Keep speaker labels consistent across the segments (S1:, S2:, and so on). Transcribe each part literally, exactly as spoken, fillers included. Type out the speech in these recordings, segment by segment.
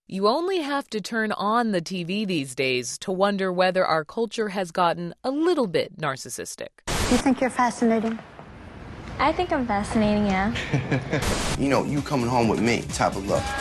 S1: You only have to turn on the T V these days to wonder whether our culture has gotten a little bit narcissistic.
S2: You think you're fascinating?
S3: I think I'm fascinating, yeah.
S4: You know, you coming home with me, type of look.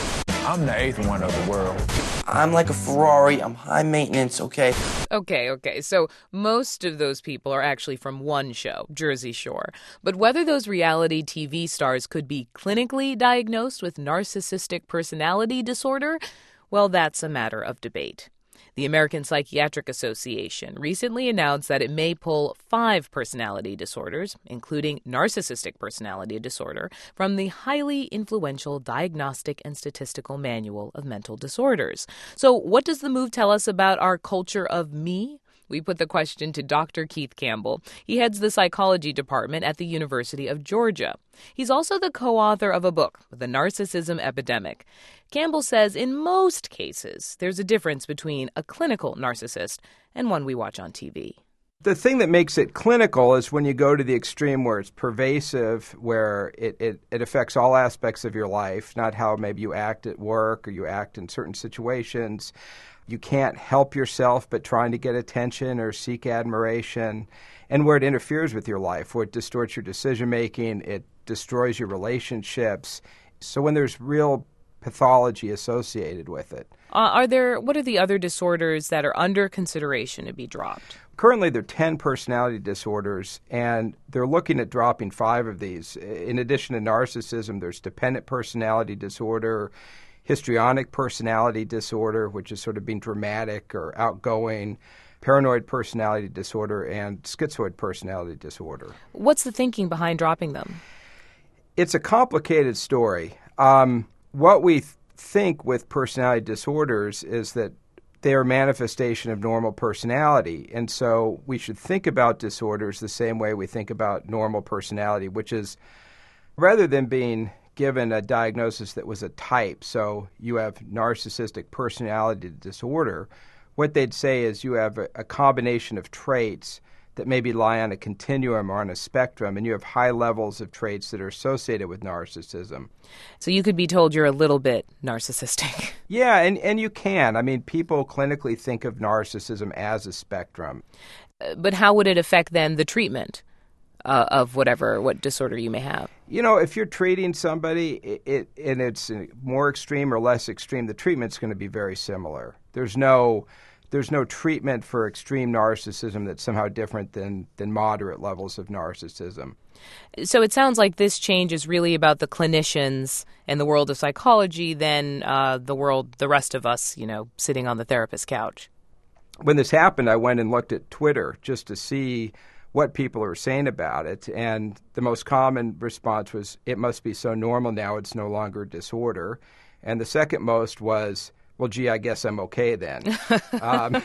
S5: I'm the eighth one of the world.
S4: I'm like a Ferrari. I'm high maintenance, okay?
S1: Okay, okay, so most of those people are actually from one show, Jersey Shore. But whether those reality T V stars could be clinically diagnosed with narcissistic personality disorder, well, that's a matter of debate. The American Psychiatric Association recently announced that it may pull five personality disorders, including narcissistic personality disorder, from the highly influential Diagnostic and Statistical Manual of Mental Disorders. So what does the move tell us about our culture of me? We put the question to Doctor Keith Campbell. He heads the psychology department at the University of Georgia. He's also the co-author of a book, The Narcissism Epidemic. Campbell says in most cases, there's a difference between a clinical narcissist and one we watch on T V.
S6: The thing that makes it clinical is when you go to the extreme where it's pervasive, where it, it, it affects all aspects of your life, not how maybe you act at work or you act in certain situations. You can't help yourself but trying to get attention or seek admiration, and where it interferes with your life, where it distorts your decision-making, it destroys your relationships. So when there's real pathology associated with it.
S1: Uh, are there, what are the other disorders that are under consideration to be dropped?
S6: Currently, there are ten personality disorders, and they're looking at dropping five of these. In addition to narcissism, there's dependent personality disorder, histrionic personality disorder, which is sort of being dramatic or outgoing, paranoid personality disorder, and schizoid personality disorder.
S1: What's the thinking behind dropping them?
S6: It's a complicated story. Um, what we th- think with personality disorders is that they are a manifestation of normal personality. And so we should think about disorders the same way we think about normal personality, which is rather than being given a diagnosis that was a type, so you have narcissistic personality disorder, what they'd say is you have a, a combination of traits that maybe lie on a continuum or on a spectrum, and you have high levels of traits that are associated with narcissism.
S1: So you could be told you're a little bit narcissistic.
S6: Yeah, and, and you can. I mean, people clinically think of narcissism as a spectrum.
S1: Uh, but how would it affect, then, the treatment uh, of whatever, what disorder you may have?
S6: You know, if you're treating somebody it, it, and it's more extreme or less extreme, the treatment's going to be very similar. There's no... There's no treatment for extreme narcissism that's somehow different than, than moderate levels of narcissism.
S1: So it sounds like this change is really about the clinicians and the world of psychology than uh, the world, the rest of us, you know, sitting on the therapist's couch.
S6: When this happened, I went and looked at Twitter just to see what people are saying about it. And the most common response was, it must be so normal now, it's no longer a disorder. And the second most was, well, gee, I guess I'm okay then. um,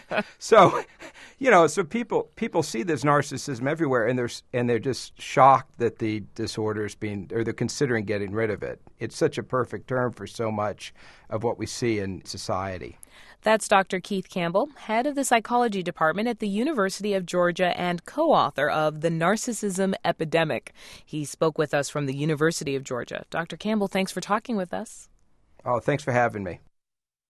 S6: so, you know, so people people see this narcissism everywhere, and they're and they're just shocked that the disorder is being, or they're considering getting rid of it. It's such a perfect term for so much of what we see in society.
S1: That's Doctor Keith Campbell, head of the psychology department at the University of Georgia and co-author of The Narcissism Epidemic. He spoke with us from the University of Georgia. Doctor Campbell, thanks for talking with us.
S6: Oh, thanks for having me.